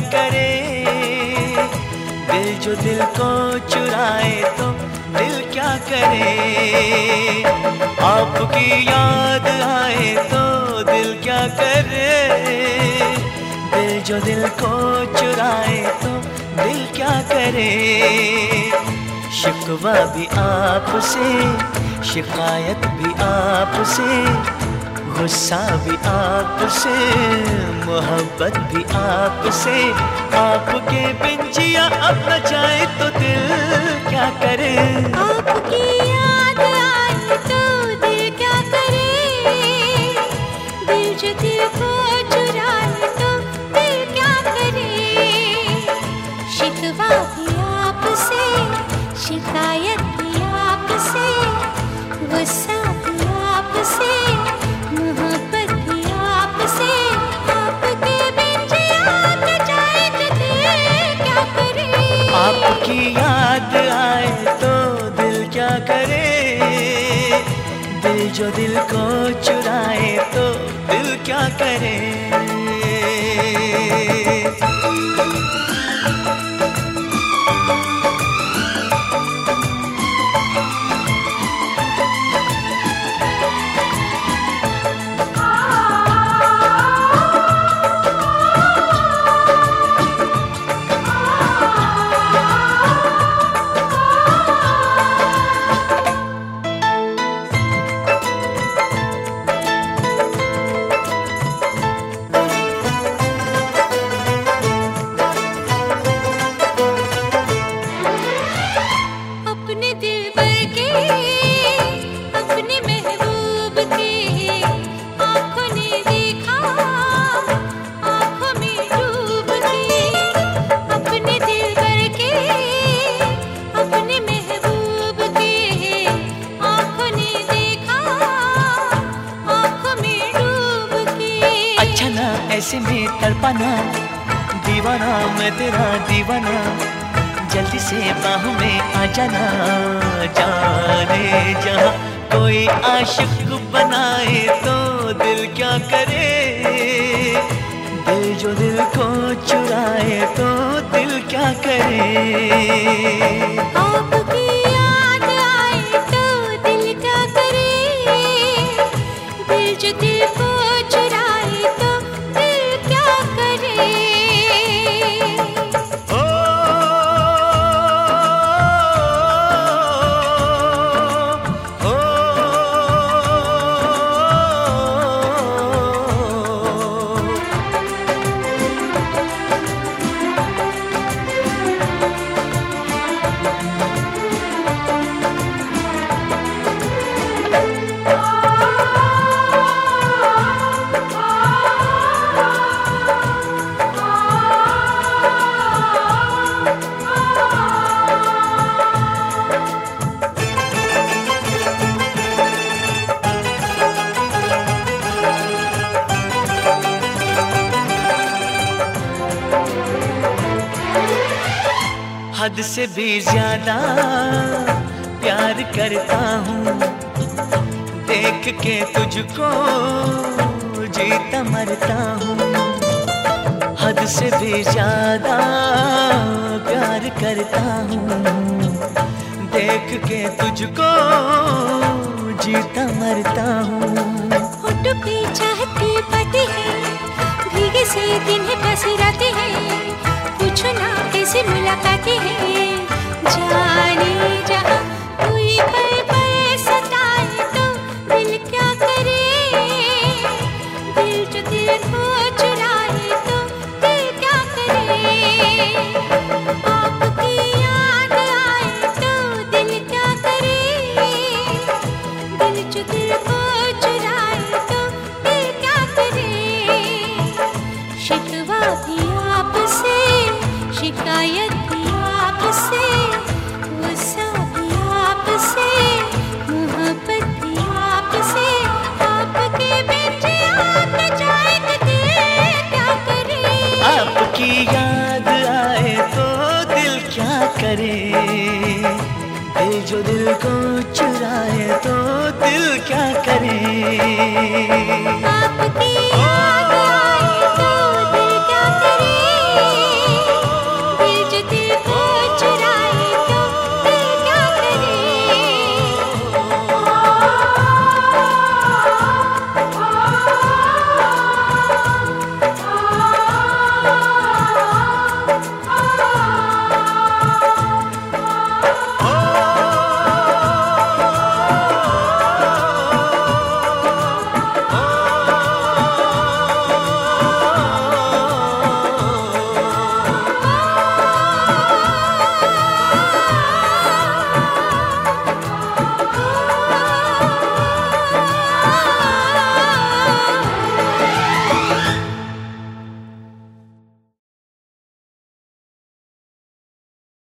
करे, दिल जो दिल को चुराए तो दिल क्या करे। आपकी याद आए तो दिल क्या करे, दिल जो दिल को चुराए तो दिल क्या करे। शिकवा भी आपसे, शिकायत भी आपसे, गुस्सा भी आपसे, मोहब्बत भी आपसे। आपके बिन जिया अब न जाए तो दिल क्या करे। आपकी याद आए तो दिल क्या करे, दिल जो दिल को चुराए तो दिल क्या करे। शिकवा भी आपसे, शिकायत भी आपसे, गुस्सा भी आपसे, मोहब्बत भी आपसे। आपके बिन जिया न जाए तो दिल क्या करे। आपकी याद आए तो दिल क्या करे, दिल जो दिल को चुराए तो दिल क्या करे। ऐसे में तड़पाना, दीवाना मैं तेरा दीवाना, जल्दी से बाहों में आ जाना। जाने जहाँ कोई आशिक बनाए तो दिल क्या करे, दिल जो दिल को चुराए तो दिल क्या करे। आपकी याद आए तो दिल क्या करे, दिल जो दिल को चुराए तो दिल क्या करे। ओ, ओ, ओ, हद से भी ज्यादा प्यार करता हूँ, देख के तुझको जीता मरता हूँ। हद से भी ज्यादा प्यार करता हूँ, देख के तुझको जीता मरता हूँ। होठों पे चाहती बातें हैं, भीगे से दिन है पास रातें हैं, पूछो ना कैसे मुलाकातें हैं। जाने जहाँ कोई पल पल सताए तो दिल क्या करे, दिल जो दिल को चुराए तो दिल क्या करे। आपकी याद आए तो दिल क्या करे, दिल जो दिल को चुराए तो दिल क्या करे। शिकवा भी आपसे, शिकायत भी आपसे, गुस्सा भी आपसे, मोहब्बत भी आपसे। आपके बिन जिया न जाए तो दिल क्या करे। आपकी याद आए तो दिल क्या करे, दिल जो दिल को चुराए तो दिल क्या करे।